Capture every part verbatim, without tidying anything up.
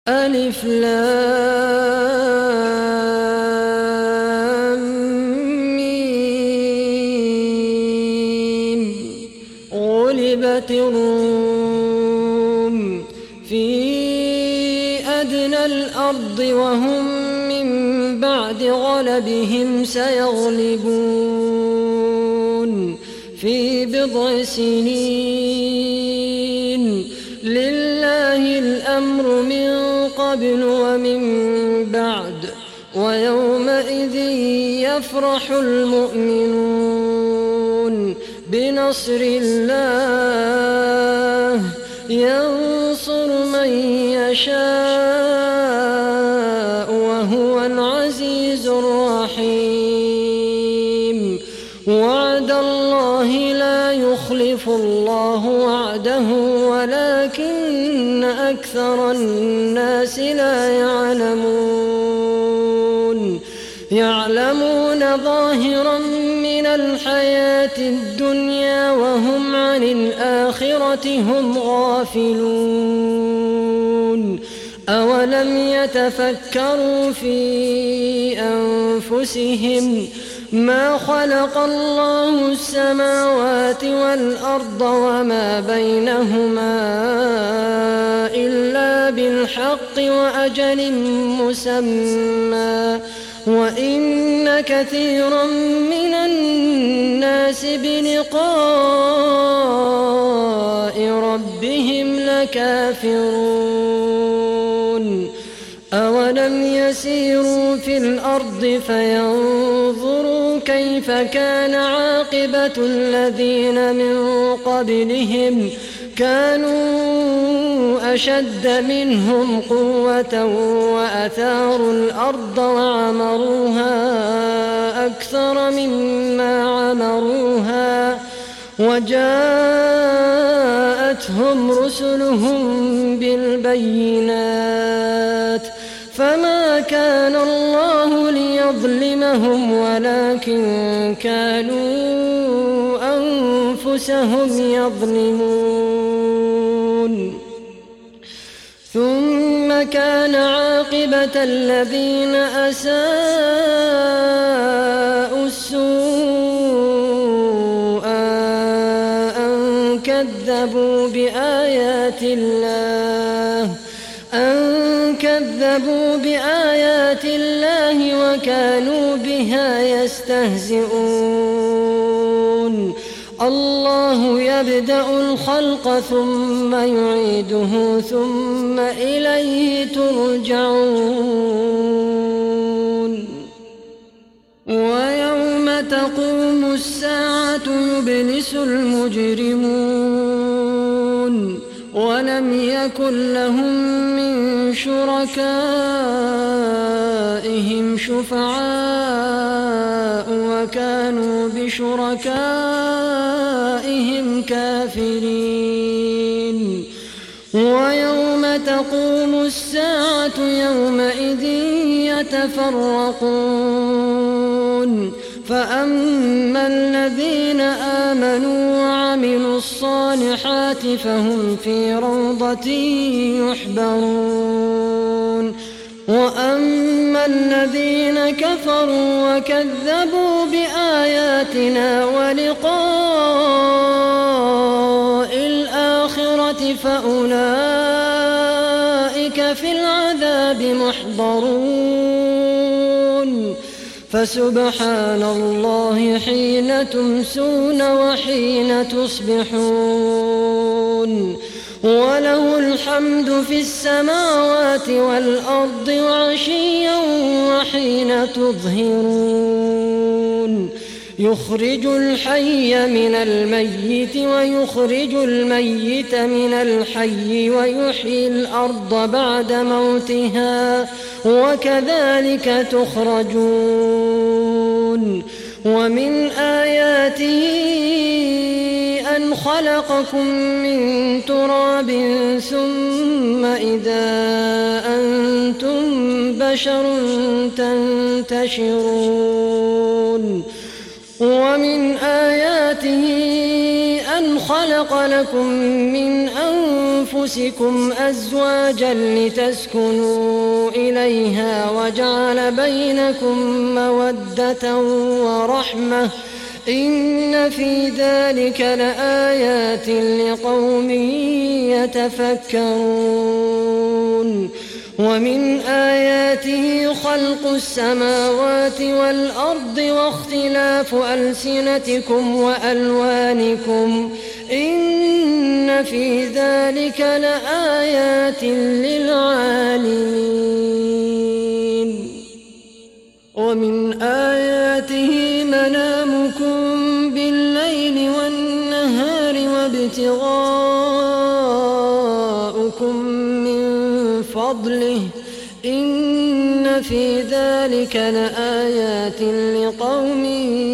ألف لام ميم. غلبت الروم في أدنى الأرض وهم من بعد غلبهم سيغلبون في بضع سنين. لله الأمر من قبل ومن بعد ويومئذ يفرح المؤمنون بنصر الله ينصر من يشاء وهو العزيز الرحيم. وعد الله لا يخلف الله وعده ولكن أكثر الناس لا يعلمون. يعلمون ظاهرا من الحياة الدنيا وهم عن الآخرة هم غافلون. أولم يتفكروا في أنفسهم ما خلق الله السماوات والأرض وما بينهما إلا بالحق وأجل مسمى وإن كثيرا من الناس بلقاء ربهم لكافرون. أولم يسيروا في الأرض فينظروا كيف كان عاقبة الذين من قبلهم كانوا أشد منهم قوة وأثاروا الأرض وعمروها أكثر مما عمروها وجاءتهم رسلهم بالبينات فما كان الله ليظلمهم ولكن كانوا أنفسهم يظلمون. ثم كان عاقبة الذين أساءوا السوء أن كذبوا بآيات الله أن كذبوا بآيات الله وكانوا بها يستهزئون. الله يبدأ الخلق ثم يعيده ثم إليه ترجعون. ويوم تقوم الساعة يبلس المجرمون ولم يكن لهم من شركائهم شفعاء وكانوا بشركائهم كافرين. ويوم تقوم الساعة يومئذ يتفرقون فأما الذين آمنوا وعملوا الصالحات فهم في روضة يحبرون. وأما الذين كفروا وكذبوا بآياتنا ولقاء الآخرة فأولئك في العذاب محضرون. فسبحان الله حين تمسون وحين تصبحون وله الحمد في السماوات والأرض وعشيا وحين تظهرون. يخرج الحي من الميت ويخرج الميت من الحي ويحيي الأرض بعد موتها وكذلك تخرجون. ومن آياته أن خلقكم من تراب ثم إذا أنتم بشر تنتشرون. ومن آياته أن خلق لكم من أنفسكم أزواجا لتسكنوا إليها وجعل بينكم مودة ورحمة إن في ذلك لآيات لقوم يتفكرون ومن آياته خلق السماوات والأرض واختلاف ألسنتكم وألوانكم إن في ذلك لآيات للعالمين ومن آياته منامكم بالليل والنهار وابتغاؤكم من فضله إن في ذلك لآيات لقوم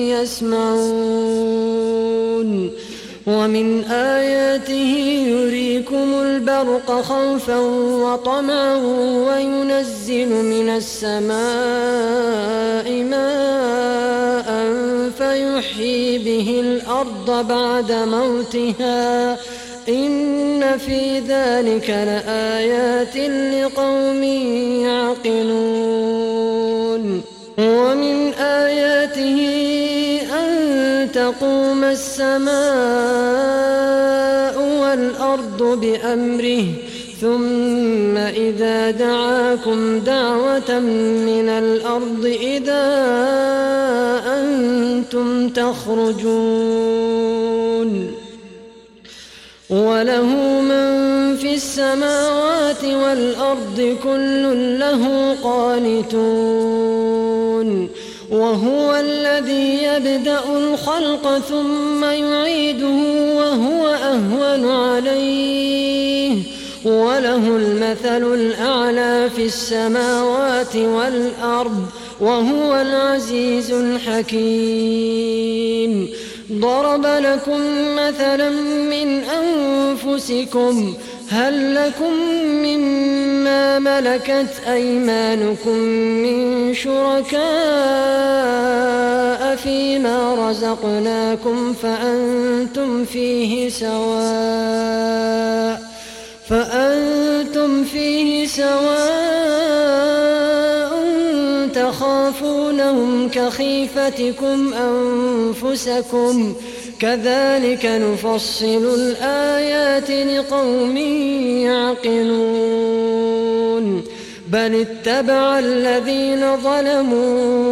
يسمعون ومن آياته يريكم البرق خوفا وطمعا وينزل من السماء ماء فيحيي به الأرض بعد موتها إن في ذلك لآيات لقوم يعقلون ومن آياته أن تقوم السماء والأرض بأمره ثم إذا دعاكم دعوة من الأرض إذا أنتم تخرجون وله من في السماوات والأرض كل له قانتون وهو الذي يبدأ الخلق ثم يعيده وهو أهون عليه وله المثل الأعلى في السماوات والأرض وهو العزيز الحكيم ضرب لكم مثلا من أنفسكم هل لكم مما ملكت أيمانكم من شركاء فيما رزقناكم فأنتم فيه سواء فأنتم فيه سواء تخافونهم كخيفتكم أنفسكم كذلك نفصل الآيات لقوم يعقلون بل اتبع الذين ظلموا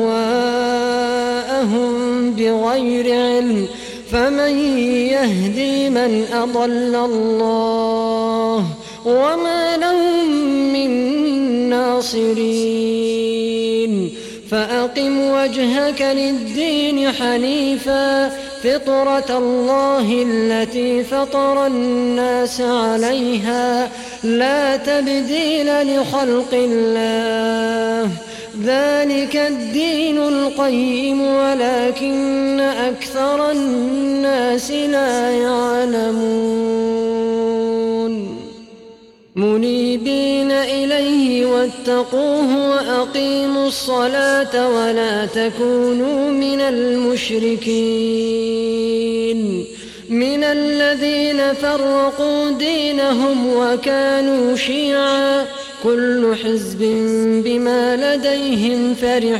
أهواءهم بغير علم فمن يهدي من أضل الله وما لهم من ناصرين فأقم وجهك للدين حنيفا فطرة الله التي فطر الناس عليها لا تبديل لخلق الله ذلك الدين القيم ولكن أكثر الناس لا يعلمون منيبين إليه واتقوه وأقيموا الصلاة ولا تكونوا من المشركين من الذين فرقوا دينهم وكانوا شيعا كل حزب بما لديهم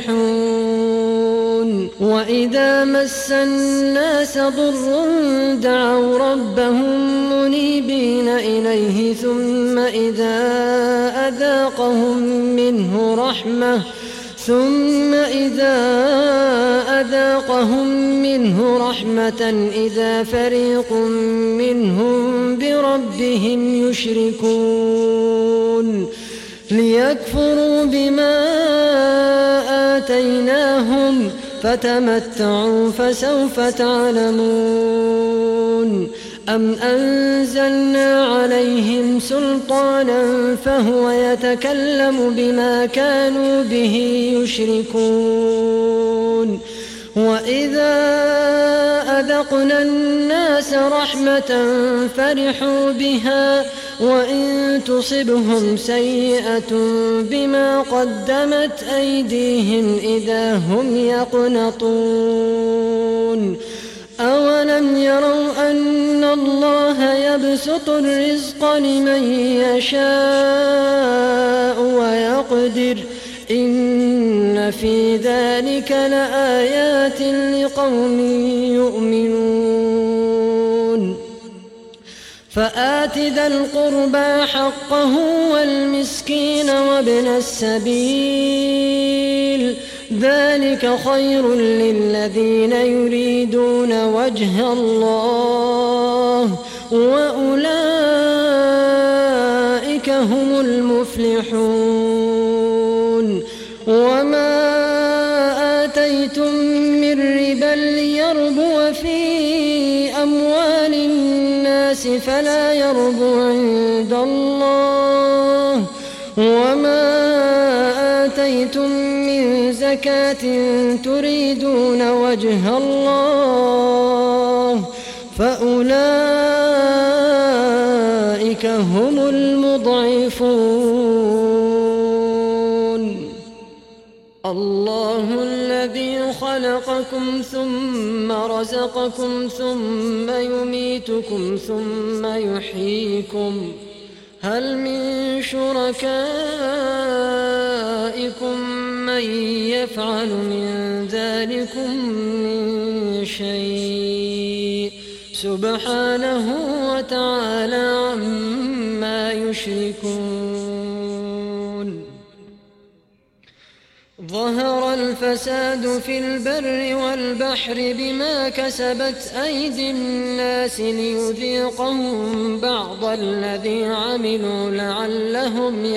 فرحون وإذا مس الناس ضر دعوا ربهم منيبين إليه ثم إذا أذاقهم منه رحمة ثم إذا أذاقهم منه رحمة إذا فريق منهم بربهم يشركون ليكفروا بما آتيناهم فتمتعوا فسوف تعلمون أم أنزلنا عليهم سلطانا فهو يتكلم بما كانوا به يشركون وإذا أذقنا الناس رحمة فرحوا بها وإن تصبهم سيئة بما قدمت أيديهم إذا هم يقنطون أولم يروا أن الله يبسط الرزق لمن يشاء ويقدر إن في ذلك لآيات لقوم يؤمنون فآت ذا القربى حقه والمسكين وابن السبيل ذلك خير للذين يريدون وجه الله وأولئك هم المفلحون وما آتيتم من ربا ليربو في أموال الناس فلا يربو عند الله وما آتيتم من زكاة تريدون وجه الله فأولئك هم المضعفون الله الذي خلقكم ثم رزقكم ثم يميتكم ثم يحييكم هل من شركائكم من يفعل من ذلكم من شيء سبحانه وتعالى عما يشركون ظهر الفساد في البر والبحر بما كسبت أيدي الناس ليذيقهم بعض الذي عملوا لعلهم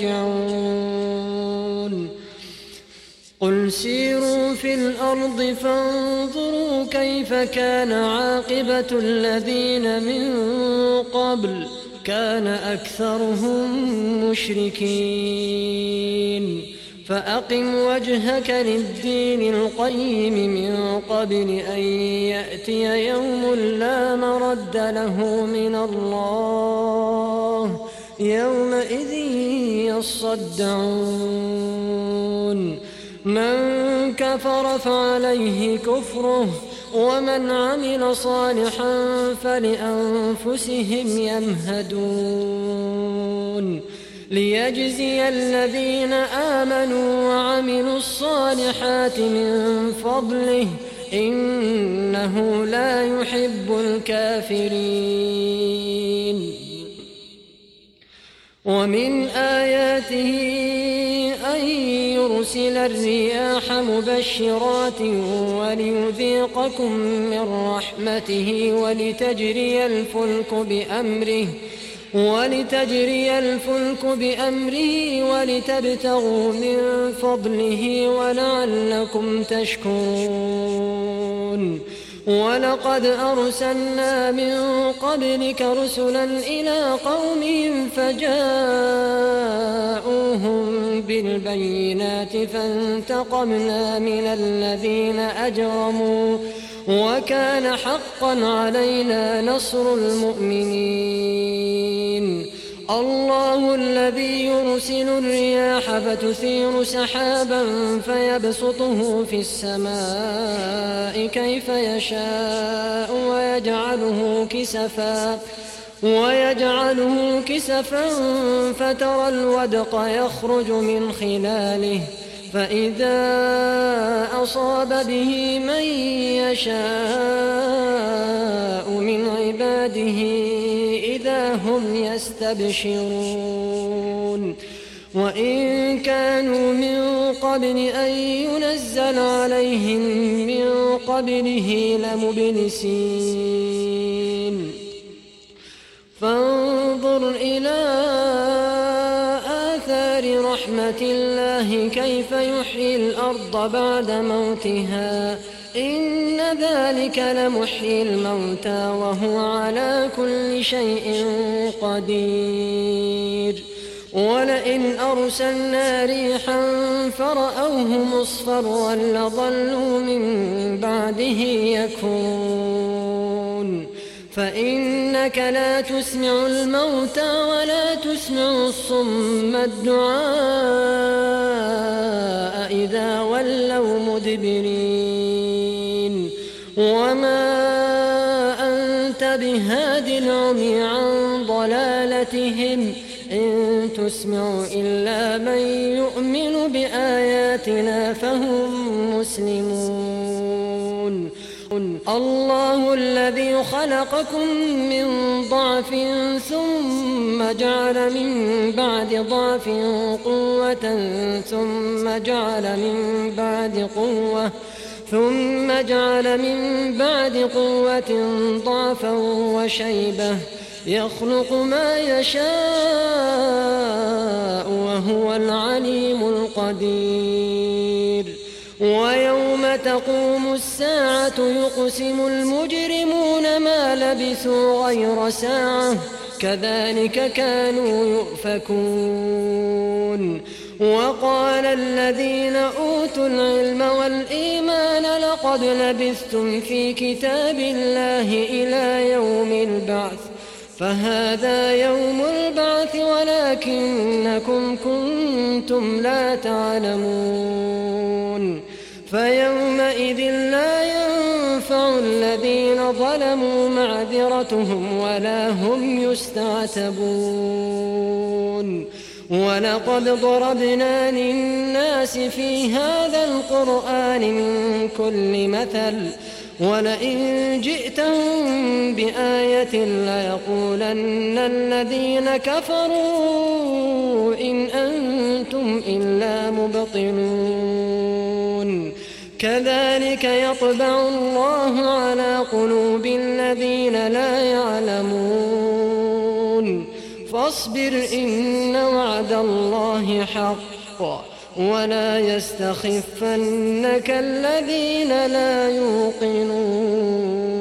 يرجعون قل سيروا في الأرض فانظروا كيف كان عاقبة الذين من قبل كان أكثرهم مشركين فأقم وجهك للدين القيم من قبل أن يأتي يوم لا مرد له من الله يومئذ يصدعون من كفر فعليه كفره ومن عمل صالحا فلأنفسهم يمهدون ليجزي الذين آمنوا وعملوا الصالحات من فضله إنه لا يحب الكافرين ومن آياته أن يرسل الرياح مبشرات وليذيقكم من رحمته ولتجري الفلك بأمره ولتجري الفلك بأمره ولتبتغوا من فضله ولعلكم تشكرون ولقد أرسلنا من قبلك رسلا إلى قومهم فجاءوهم بالبينات فانتقمنا من الذين أجرموا وكان حقا علينا نصر المؤمنين الله الذي يرسل الرياح فتثير سحابا فيبسطه في السماء كيف يشاء ويجعله كسفا ويجعله كسفا فترى الودق يخرج من خلاله فإذا أصاب به من يشاء من عباده إذا هم يستبشرون وإن كانوا من قبل أن ينزل عليهم من قبله لمبلسين فانظر إلى آثار رحمة الله كيف يحيي الأرض بعد موتها إن ذلك لمحيي الموتى وهو على كل شيء قدير ولئن أرسلنا ريحا فرأوه مصفرا لظلوا من بعده يكفرون فإنك لا تسمع الموتى ولا تسمع الصم الدعاء إذا ولوا مدبرين وما بهاد العمي عن ضلالتهم إن تسمع إلا من يؤمن بآياتنا فهم مسلمون الله الذي خلقكم من ضعف ثم جعل من بعد ضعف قوة ثم جعل من بعد قوة ثم جعل من بعد قوة ضعفا وشيبة يخلق ما يشاء وهو العليم القدير ويوم تقوم الساعة يقسم المجرمون ما لبثوا غير ساعة كذلك كانوا يؤفكون وقال الذين أوتوا العلم والإيمان لقد لبثتم في كتاب الله إلى يوم البعث فهذا يوم البعث ولكنكم كنتم لا تعلمون فيومئذ لا ينفع الذين ظلموا معذرتهم ولا هم يستعتبون ولقد ضربنا للناس في هذا القرآن من كل مثل ولئن جئتهم بآية ليقولن الذين كفروا إن أنتم إلا مبطلون كذلك يطبع الله على قلوب الذين لا يعلمون فاصبر إن وعد الله حق ولا يستخفنك الذين لا يوقنون